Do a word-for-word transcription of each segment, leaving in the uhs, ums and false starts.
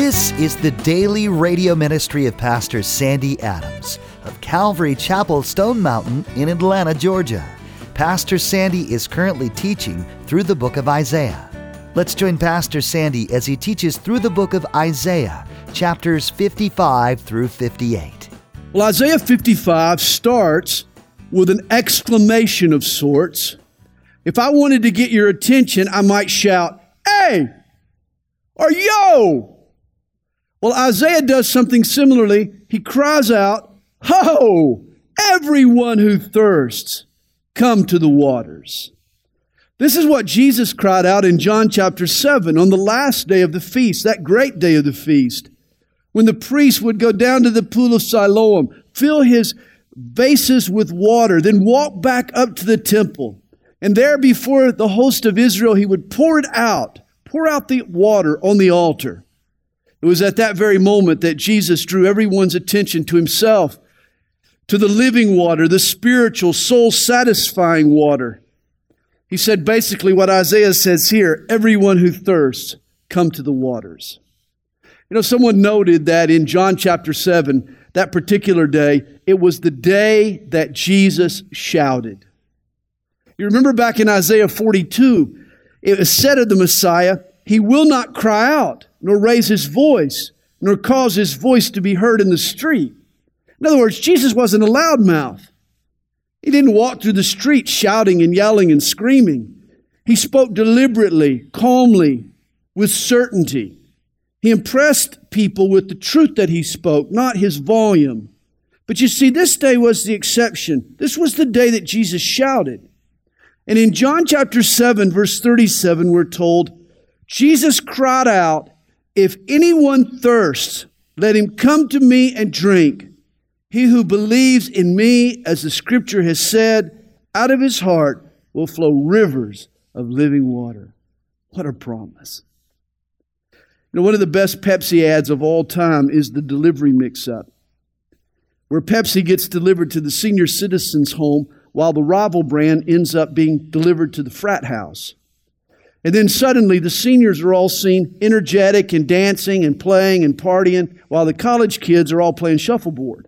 This is the daily radio ministry of Pastor Sandy Adams of Calvary Chapel Stone Mountain in Atlanta, Georgia. Pastor Sandy is currently teaching through the book of Isaiah. Let's join Pastor Sandy as he teaches through the book of Isaiah, chapters fifty-five through fifty-eight. Well, Isaiah fifty-five starts with an exclamation of sorts. If I wanted to get your attention, I might shout, "Hey!" or "Yo!" Well, Isaiah does something similarly. He cries out, "Ho! Everyone who thirsts, come to the waters." This is what Jesus cried out in John chapter seven on the last day of the feast, that great day of the feast, when the priest would go down to the pool of Siloam, fill his vases with water, then walk back up to the temple. And there before the host of Israel, he would pour it out, pour out the water on the altar. It was at that very moment that Jesus drew everyone's attention to himself, to the living water, the spiritual, soul-satisfying water. He said basically what Isaiah says here, everyone who thirsts, come to the waters. You know, someone noted that in John chapter seven, that particular day, it was the day that Jesus shouted. You remember back in Isaiah forty-two, it was said of the Messiah, He will not cry out, nor raise His voice, nor cause His voice to be heard in the street. In other words, Jesus wasn't a loudmouth. He didn't walk through the street shouting and yelling and screaming. He spoke deliberately, calmly, with certainty. He impressed people with the truth that He spoke, not His volume. But you see, this day was the exception. This was the day that Jesus shouted. And in John chapter seven, verse thirty-seven, we're told, Jesus cried out, "If anyone thirsts, let him come to me and drink. He who believes in me, as the Scripture has said, out of his heart will flow rivers of living water." What a promise. You know, one of the best Pepsi ads of all time is the delivery mix-up, where Pepsi gets delivered to the senior citizen's home while the rival brand ends up being delivered to the frat house. And then suddenly the seniors are all seen energetic and dancing and playing and partying while the college kids are all playing shuffleboard.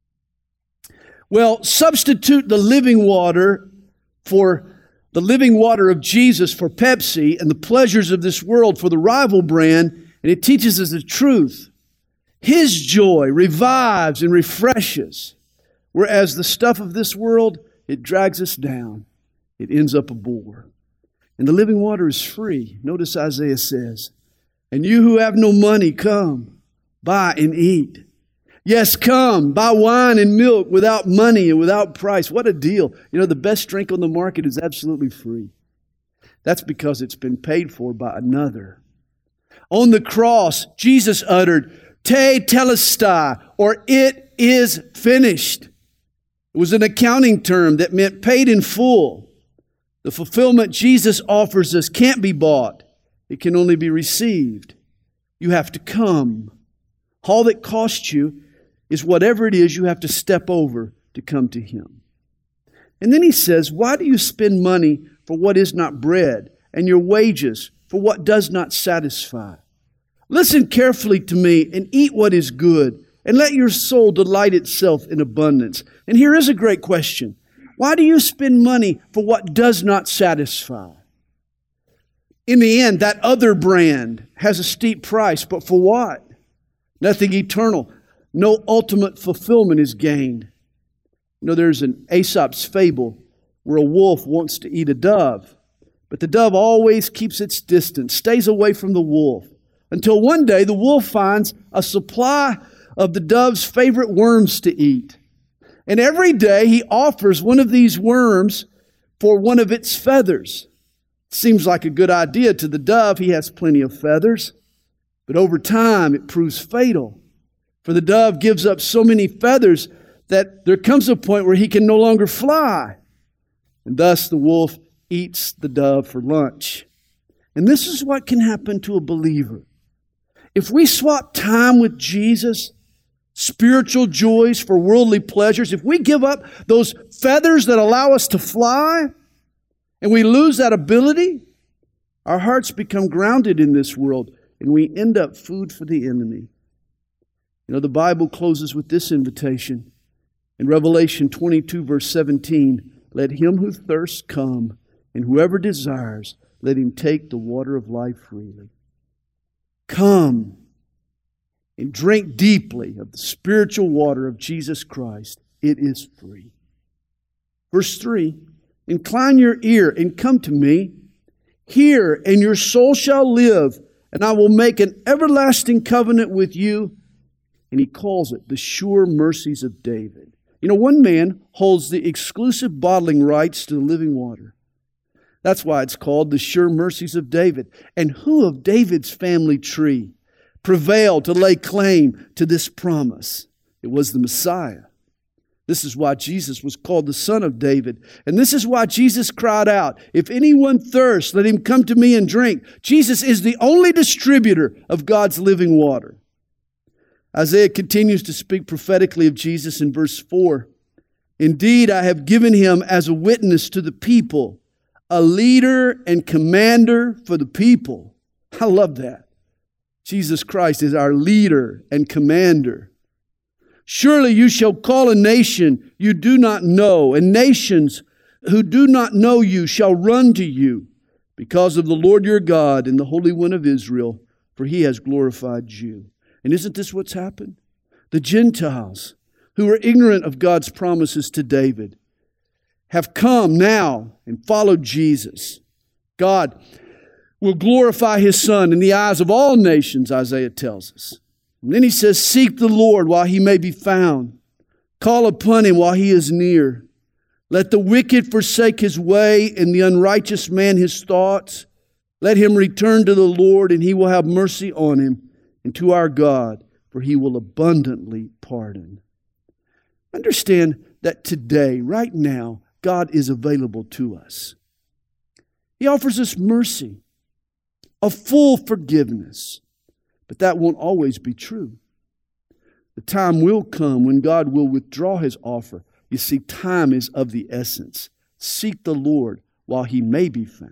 Well, substitute the living water for the living water of Jesus for Pepsi and the pleasures of this world for the rival brand, and it teaches us the truth. His joy revives and refreshes, whereas the stuff of this world, it drags us down. It ends up a bore. And the living water is free. Notice Isaiah says, "And you who have no money, come, buy and eat. Yes, come, buy wine and milk without money and without price." What a deal. You know, the best drink on the market is absolutely free. That's because it's been paid for by another. On the cross, Jesus uttered, "Te telestai," or "it is finished." It was an accounting term that meant paid in full. The fulfillment Jesus offers us can't be bought. It can only be received. You have to come. All that costs you is whatever it is you have to step over to come to Him. And then He says, "Why do you spend money for what is not bread, and your wages for what does not satisfy? Listen carefully to me and eat what is good, and let your soul delight itself in abundance." And here is a great question. Why do you spend money for what does not satisfy? In the end, that other brand has a steep price, but for what? Nothing eternal. No ultimate fulfillment is gained. You know, there's an Aesop's fable where a wolf wants to eat a dove, but the dove always keeps its distance, stays away from the wolf, until one day the wolf finds a supply of the dove's favorite worms to eat. And every day he offers one of these worms for one of its feathers. Seems like a good idea to the dove. He has plenty of feathers. But over time it proves fatal. For the dove gives up so many feathers that there comes a point where he can no longer fly. And thus the wolf eats the dove for lunch. And this is what can happen to a believer. If we swap time with Jesus, spiritual joys for worldly pleasures, if we give up those feathers that allow us to fly, and we lose that ability, our hearts become grounded in this world and we end up food for the enemy. You know, the Bible closes with this invitation. In Revelation twenty-two, verse seventeen, let him who thirsts come, and whoever desires, let him take the water of life freely. Come and drink deeply of the spiritual water of Jesus Christ. It is free. Verse three, incline your ear and come to me. Hear, and your soul shall live, and I will make an everlasting covenant with you. And he calls it the sure mercies of David. You know, one man holds the exclusive bottling rights to the living water. That's why it's called the sure mercies of David. And who of David's family tree prevailed to lay claim to this promise? It was the Messiah. This is why Jesus was called the Son of David. And this is why Jesus cried out, if anyone thirsts, let him come to me and drink. Jesus is the only distributor of God's living water. Isaiah continues to speak prophetically of Jesus in verse four. Indeed, I have given him as a witness to the people, a leader and commander for the people. I love that. Jesus Christ is our leader and commander. Surely you shall call a nation you do not know, and nations who do not know you shall run to you because of the Lord your God and the Holy One of Israel, for he has glorified you. And isn't this what's happened? The Gentiles, who were ignorant of God's promises to David, have come now and followed Jesus. God will glorify his Son in the eyes of all nations, Isaiah tells us. And then he says, seek the Lord while he may be found. Call upon him while he is near. Let the wicked forsake his way and the unrighteous man his thoughts. Let him return to the Lord, and he will have mercy on him, and to our God, for he will abundantly pardon. Understand that today, right now, God is available to us. He offers us mercy, a full forgiveness. But that won't always be true. The time will come when God will withdraw his offer. You see, time is of the essence. Seek the Lord while he may be found.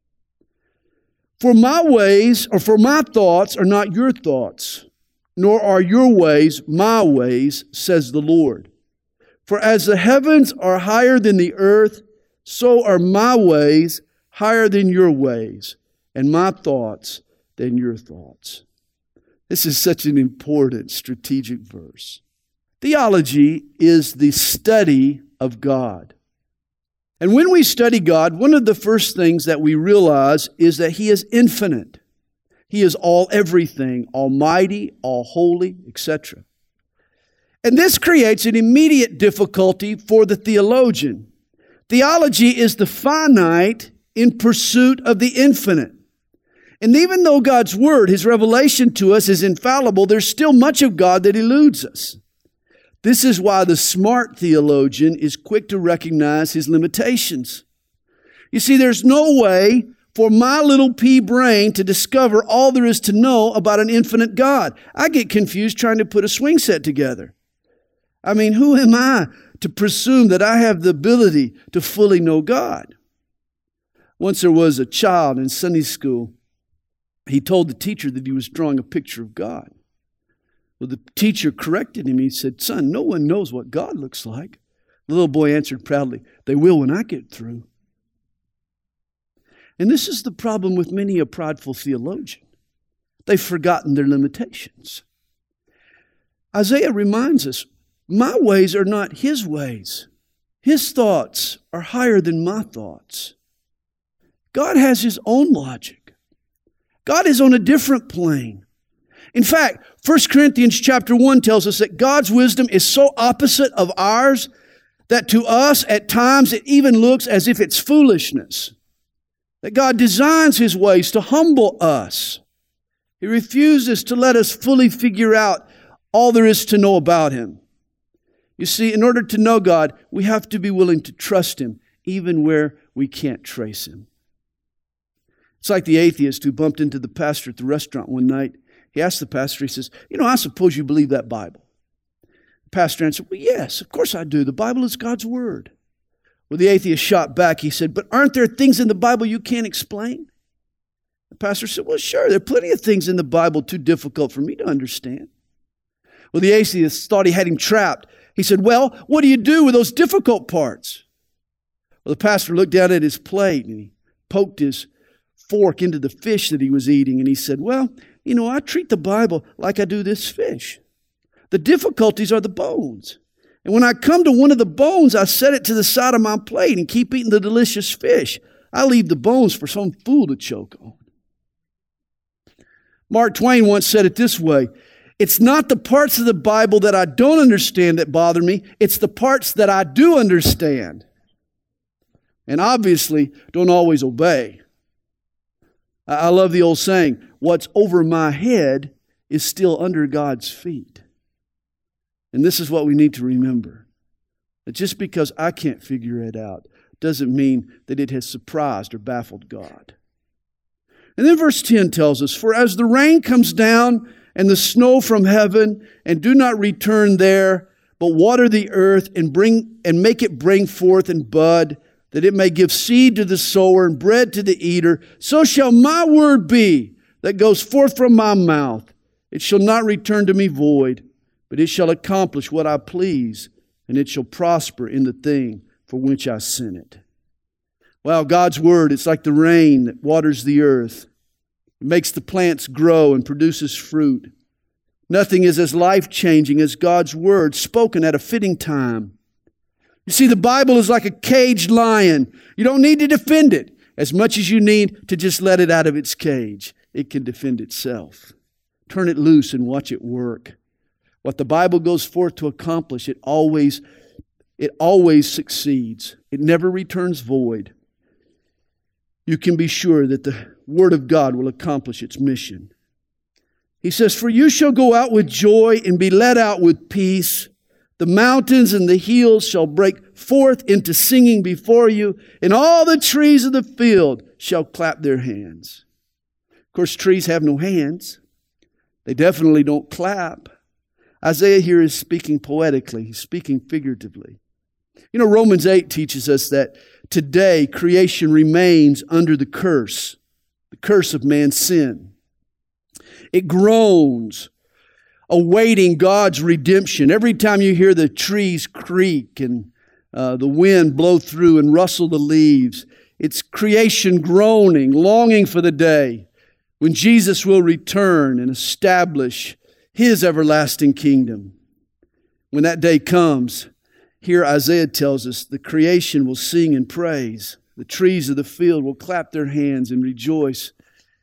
For my ways, or for my thoughts, are not your thoughts, nor are your ways my ways, says the Lord. For as the heavens are higher than the earth, so are my ways higher than your ways, and my thoughts than your thoughts. This is such an important strategic verse. Theology is the study of God. And when we study God, one of the first things that we realize is that he is infinite. He is all everything, almighty, all holy, et cetera. And this creates an immediate difficulty for the theologian. Theology is the finite in pursuit of the infinite. And even though God's Word, his revelation to us, is infallible, there's still much of God that eludes us. This is why the smart theologian is quick to recognize his limitations. You see, there's no way for my little pea brain to discover all there is to know about an infinite God. I get confused trying to put a swing set together. I mean, who am I to presume that I have the ability to fully know God? Once there was a child in Sunday school. He told the teacher that he was drawing a picture of God. Well, the teacher corrected him. He said, son, no one knows what God looks like. The little boy answered proudly, they will when I get through. And this is the problem with many a prideful theologian. They've forgotten their limitations. Isaiah reminds us, my ways are not his ways. His thoughts are higher than my thoughts. God has his own logic. God is on a different plane. In fact, First Corinthians chapter one tells us that God's wisdom is so opposite of ours that to us at times it even looks as if it's foolishness. That God designs his ways to humble us. He refuses to let us fully figure out all there is to know about him. You see, in order to know God, we have to be willing to trust him even where we can't trace him. It's like the atheist who bumped into the pastor at the restaurant one night. He asked the pastor, he says, you know, I suppose you believe that Bible. The pastor answered, well, yes, of course I do. The Bible is God's word. Well, the atheist shot back. He said, but aren't there things in the Bible you can't explain? The pastor said, well, sure, there are plenty of things in the Bible too difficult for me to understand. Well, the atheist thought he had him trapped. He said, well, what do you do with those difficult parts? Well, the pastor looked down at his plate and he poked his fork into the fish that he was eating. And he said, well, you know, I treat the Bible like I do this fish. The difficulties are the bones. And when I come to one of the bones, I set it to the side of my plate and keep eating the delicious fish. I leave the bones for some fool to choke on. Mark Twain once said it this way, it's not the parts of the Bible that I don't understand that bother me, it's the parts that I do understand. And obviously don't always obey. I love the old saying, what's over my head is still under God's feet. And this is what we need to remember. That just because I can't figure it out doesn't mean that it has surprised or baffled God. And then verse ten tells us, for as the rain comes down and the snow from heaven, and do not return there, but water the earth and bring and make it bring forth and bud, that it may give seed to the sower and bread to the eater, so shall my word be that goes forth from my mouth. It shall not return to me void, but it shall accomplish what I please, and it shall prosper in the thing for which I sent it. Well, God's word, it's like the rain that waters the earth. It makes the plants grow and produces fruit. Nothing is as life-changing as God's word spoken at a fitting time. You see, the Bible is like a caged lion. You don't need to defend it as much as you need to just let it out of its cage. It can defend itself. Turn it loose and watch it work. What the Bible goes forth to accomplish, it always, it always succeeds. It never returns void. You can be sure that the Word of God will accomplish its mission. He says, for you shall go out with joy and be led out with peace. The mountains and the hills shall break forth into singing before you, and all the trees of the field shall clap their hands. Of course, trees have no hands. They definitely don't clap. Isaiah here is speaking poetically. He's speaking figuratively. You know, Romans eight teaches us that today creation remains under the curse, the curse of man's sin. It groans, awaiting God's redemption. Every time you hear the trees creak and uh, the wind blow through and rustle the leaves, it's creation groaning, longing for the day when Jesus will return and establish His everlasting kingdom. When that day comes, here Isaiah tells us the creation will sing and praise. The trees of the field will clap their hands and rejoice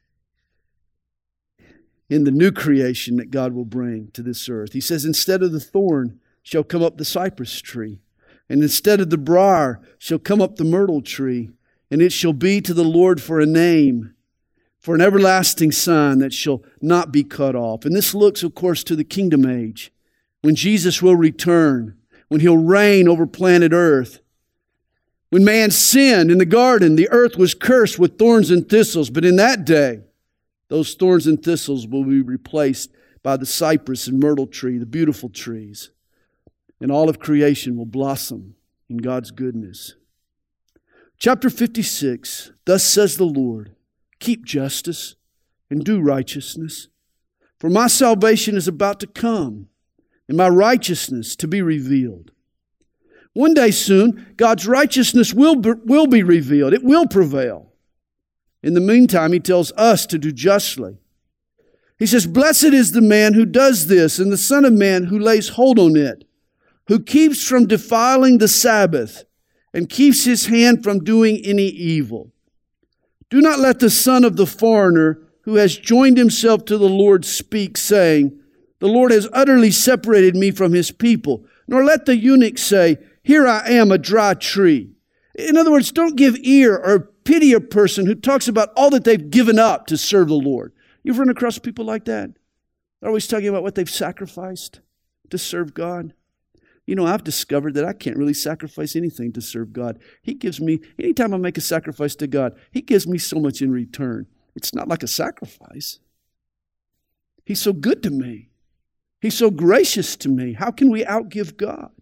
in the new creation that God will bring to this earth. He says, instead of the thorn shall come up the cypress tree, and instead of the briar shall come up the myrtle tree, and it shall be to the Lord for a name, for an everlasting sign that shall not be cut off. And this looks, of course, to the kingdom age, when Jesus will return, when He'll reign over planet earth. When man sinned in the garden, the earth was cursed with thorns and thistles. But in that day, those thorns and thistles will be replaced by the cypress and myrtle tree, the beautiful trees. And all of creation will blossom in God's goodness. Chapter fifty-six, thus says the Lord, keep justice and do righteousness, for my salvation is about to come, and my righteousness to be revealed. One day soon, God's righteousness will be, will be revealed. It will prevail. In the meantime, He tells us to do justly. He says, blessed is the man who does this, and the Son of Man who lays hold on it, who keeps from defiling the Sabbath, and keeps his hand from doing any evil. Do not let the son of the foreigner who has joined himself to the Lord speak, saying, the Lord has utterly separated me from His people. Nor let the eunuch say, here I am, a dry tree. In other words, don't give ear or pity a person who talks about all that they've given up to serve the Lord. You've run across people like that. They're always talking about what they've sacrificed to serve God. You know, I've discovered that I can't really sacrifice anything to serve God. He gives me, anytime I make a sacrifice to God, He gives me so much in return. It's not like a sacrifice. He's so good to me. He's so gracious to me. How can we outgive God?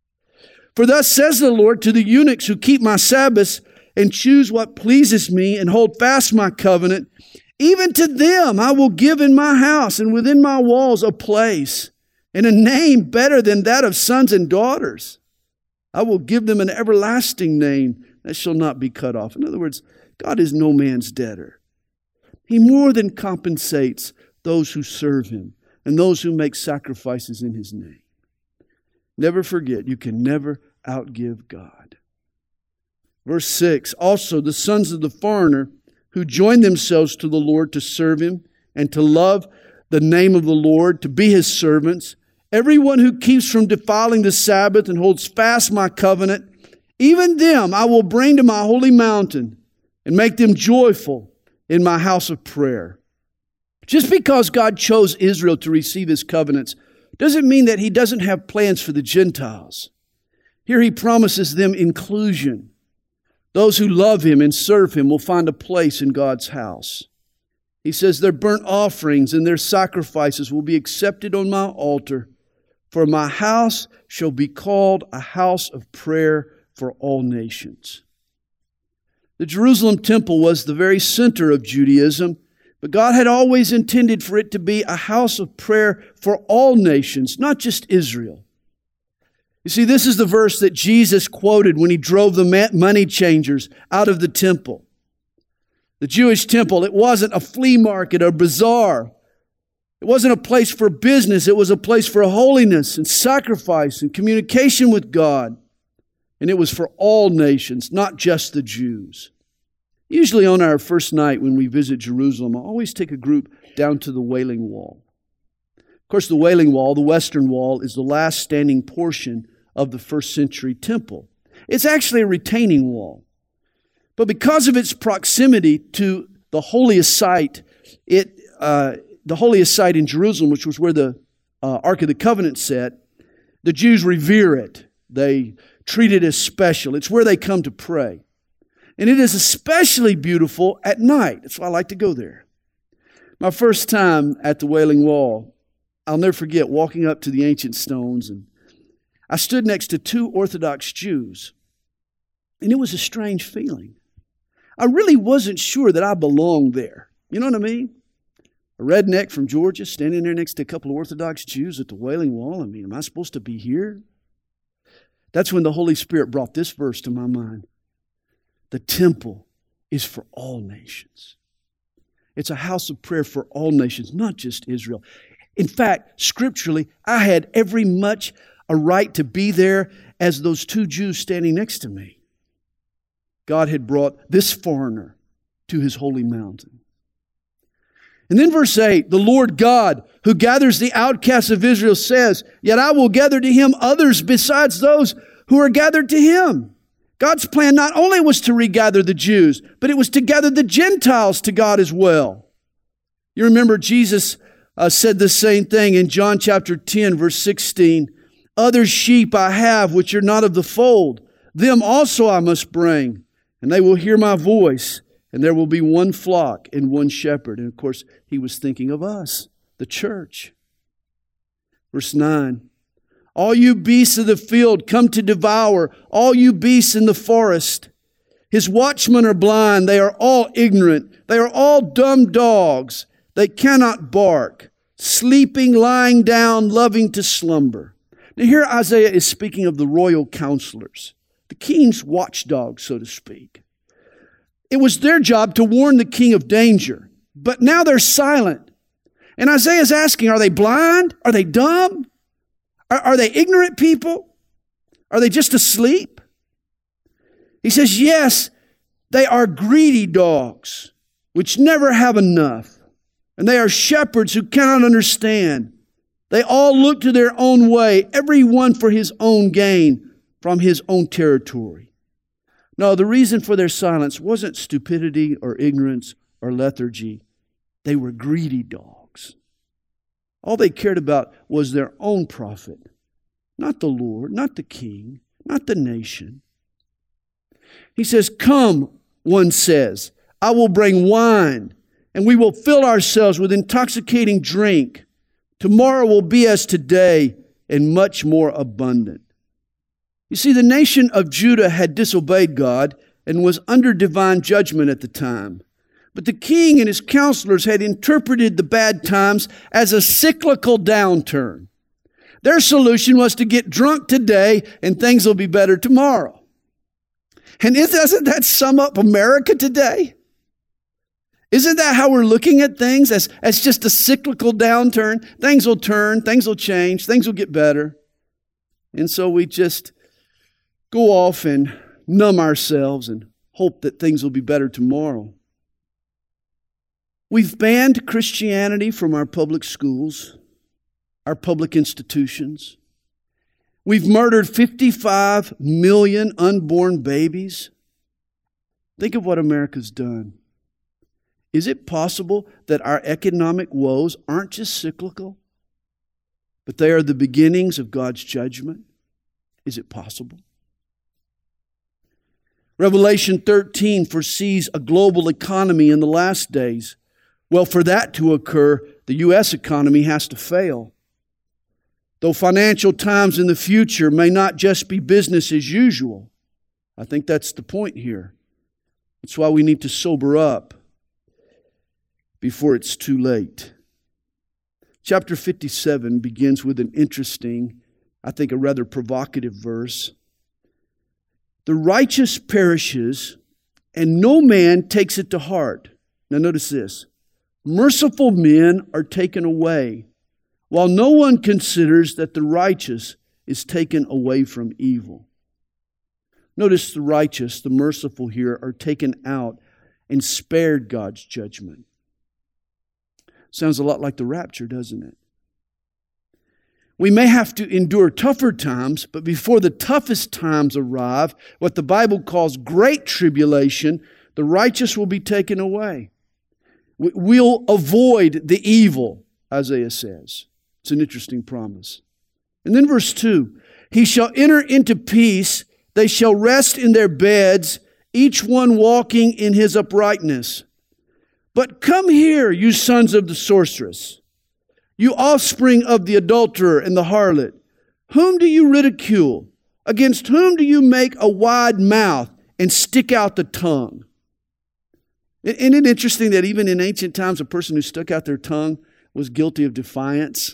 For thus says the Lord to the eunuchs who keep my Sabbaths and choose what pleases me and hold fast my covenant Even to them I will give in my house and within my walls a place and a name better than that of sons and daughters. I will give them an everlasting name that shall not be cut off. In other words, God is no man's debtor. He more than compensates those who serve Him and those who make sacrifices in His name. Never forget, you can never outgive God. Verse six, also the sons of the foreigner who join themselves to the Lord to serve Him and to love the name of the Lord, to be His servants, everyone who keeps from defiling the Sabbath and holds fast my covenant, even them I will bring to my holy mountain and make them joyful in my house of prayer. Just because God chose Israel to receive His covenants doesn't mean that He doesn't have plans for the Gentiles. Here He promises them inclusion. Those who love Him and serve Him will find a place in God's house. He says their burnt offerings and their sacrifices will be accepted on my altar, for my house shall be called a house of prayer for all nations. The Jerusalem temple was the very center of Judaism, but God had always intended for it to be a house of prayer for all nations, not just Israel. You see, this is the verse that Jesus quoted when He drove the money changers out of the temple. The Jewish temple, it wasn't a flea market or bazaar. It wasn't a place for business. It was a place for holiness and sacrifice and communication with God. And it was for all nations, not just the Jews. Usually on our first night when we visit Jerusalem, I always take a group down to the Wailing Wall. Of course, the Wailing Wall, the Western Wall, is the last standing portion of the first century temple. It's actually a retaining wall. But because of its proximity to the holiest site, it uh, the holiest site in Jerusalem, which was where the uh, Ark of the Covenant sat, the Jews revere it. They treat it as special. It's where they come to pray. And it is especially beautiful at night. That's why I like to go there. My first time at the Wailing Wall, I'll never forget walking up to the ancient stones, and I stood next to two Orthodox Jews. And it was a strange feeling. I really wasn't sure that I belonged there. You know what I mean? A redneck from Georgia standing there next to a couple of Orthodox Jews at the Wailing Wall. I mean, am I supposed to be here? That's when the Holy Spirit brought this verse to my mind. The temple is for all nations. It's a house of prayer for all nations, not just Israel. In fact, scripturally, I had every much a right to be there as those two Jews standing next to me. God had brought this foreigner to His holy mountain. And then verse eight, the Lord God, who gathers the outcasts of Israel, says, yet I will gather to Him others besides those who are gathered to Him. God's plan not only was to regather the Jews, but it was to gather the Gentiles to God as well. You remember Jesus uh, said the same thing in John chapter ten, verse sixteen. Other sheep I have which are not of the fold. Them also I must bring, and they will hear my voice, and there will be one flock and one shepherd. And of course, He was thinking of us, the church. Verse nine. All you beasts of the field come to devour, all you beasts in the forest. His watchmen are blind, they are all ignorant, they are all dumb dogs, they cannot bark, sleeping, lying down, loving to slumber. Now here Isaiah is speaking of the royal counselors, the king's watchdogs, so to speak. It was their job to warn the king of danger, but now they're silent. And Isaiah is asking, are they blind? Are they dumb? Are, are they ignorant people? Are they just asleep? He says, yes, they are greedy dogs, which never have enough. And they are shepherds who cannot understand. They all look to their own way, every one for his own gain from his own territory. No, the reason for their silence wasn't stupidity or ignorance or lethargy. They were greedy dogs. All they cared about was their own profit, not the Lord, not the king, not the nation. He says, come, one says, I will bring wine, and we will fill ourselves with intoxicating drink. Tomorrow will be as today, and much more abundant. You see, the nation of Judah had disobeyed God and was under divine judgment at the time. But the king and his counselors had interpreted the bad times as a cyclical downturn. Their solution was to get drunk today and things will be better tomorrow. And doesn't that sum up America today? Isn't that how we're looking at things, as, as just a cyclical downturn? Things will turn, things will change, things will get better. And so we just go off and numb ourselves and hope that things will be better tomorrow. We've banned Christianity from our public schools, our public institutions. We've murdered fifty-five million unborn babies. Think of what America's done. Is it possible that our economic woes aren't just cyclical, but they are the beginnings of God's judgment? Is it possible? Revelation thirteen foresees a global economy in the last days. Well, for that to occur, the U S economy has to fail. Though financial times in the future may not just be business as usual. I think that's the point here. That's why we need to sober up before it's too late. Chapter fifty-seven begins with an interesting, I think a rather provocative verse. The righteous perishes, and no man takes it to heart. Now notice this. Merciful men are taken away, while no one considers that the righteous is taken away from evil. Notice the righteous, the merciful here, are taken out and spared God's judgment. Sounds a lot like the rapture, doesn't it? We may have to endure tougher times, but before the toughest times arrive, what the Bible calls great tribulation, the righteous will be taken away. We'll avoid the evil, Isaiah says. It's an interesting promise. And then verse two, he shall enter into peace, they shall rest in their beds, each one walking in his uprightness. But come here, you sons of the sorceress, you offspring of the adulterer and the harlot. Whom do you ridicule? Against whom do you make a wide mouth and stick out the tongue? Isn't it interesting that even in ancient times, a person who stuck out their tongue was guilty of defiance?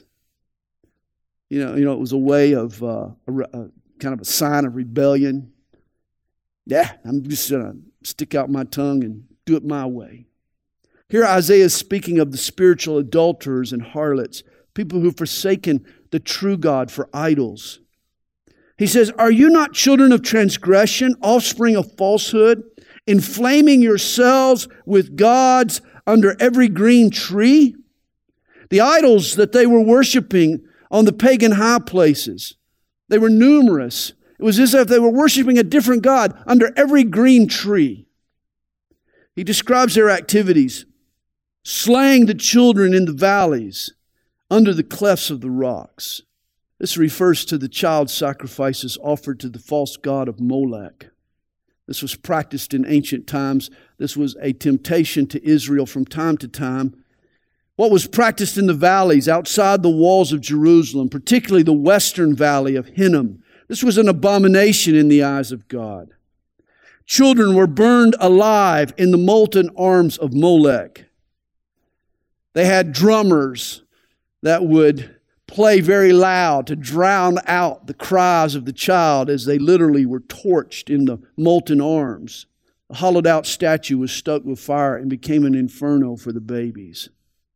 You know, you know, it was a way of uh, a, a kind of a sign of rebellion. Yeah, I'm just going to stick out my tongue and do it my way. Here Isaiah is speaking of the spiritual adulterers and harlots, people who've forsaken the true God for idols. He says, are you not children of transgression, offspring of falsehood, inflaming yourselves with gods under every green tree? The idols that they were worshiping on the pagan high places, they were numerous. It was as if they were worshiping a different God under every green tree. He describes their activities. Slaying the children in the valleys, under the clefts of the rocks. This refers to the child sacrifices offered to the false god of Molech. This was practiced in ancient times. This was a temptation to Israel from time to time. What was practiced in the valleys outside the walls of Jerusalem, particularly the western valley of Hinnom, this was an abomination in the eyes of God. Children were burned alive in the molten arms of Molech. They had drummers that would play very loud to drown out the cries of the child as they literally were torched in the molten arms. The hollowed out statue was stoked with fire and became an inferno for the babies.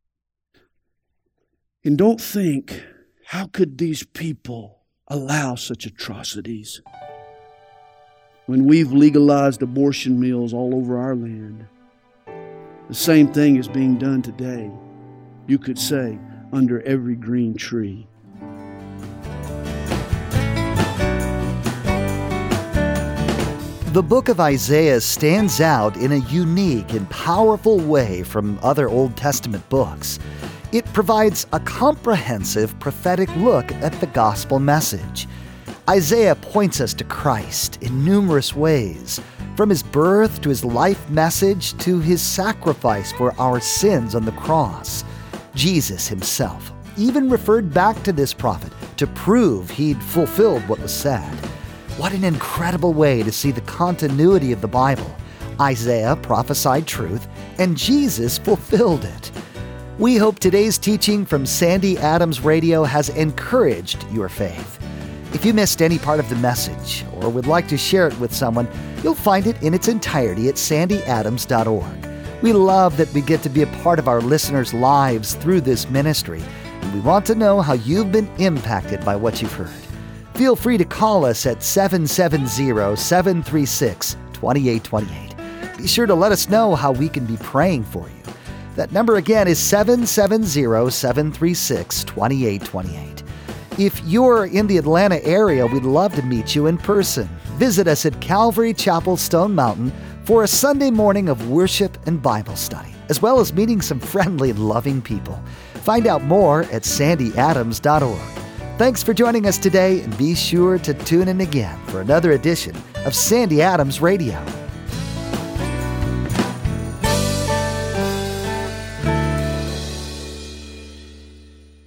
And don't think, how could these people allow such atrocities when we've legalized abortion mills all over our land? The same thing is being done today. You could say, under every green tree. The book of Isaiah stands out in a unique and powerful way from other Old Testament books. It provides a comprehensive prophetic look at the gospel message. Isaiah points us to Christ in numerous ways, from his birth to his life message to his sacrifice for our sins on the cross. Jesus himself even referred back to this prophet to prove he'd fulfilled what was said. What an incredible way to see the continuity of the Bible. Isaiah prophesied truth, and Jesus fulfilled it. We hope today's teaching from Sandy Adams Radio has encouraged your faith. If you missed any part of the message or would like to share it with someone, you'll find it in its entirety at sandy adams dot org. We love that we get to be a part of our listeners' lives through this ministry, and we want to know how you've been impacted by what you've heard. Feel free to call us at seven seven zero, seven three six, two eight two eight. Be sure to let us know how we can be praying for you. That number again is seven seven zero, seven three six, two eight two eight. If you're in the Atlanta area, we'd love to meet you in person. Visit us at Calvary Chapel Stone Mountain for a Sunday morning of worship and Bible study, as well as meeting some friendly and loving people. Find out more at sandy adams dot org. Thanks for joining us today, and be sure to tune in again for another edition of Sandy Adams Radio.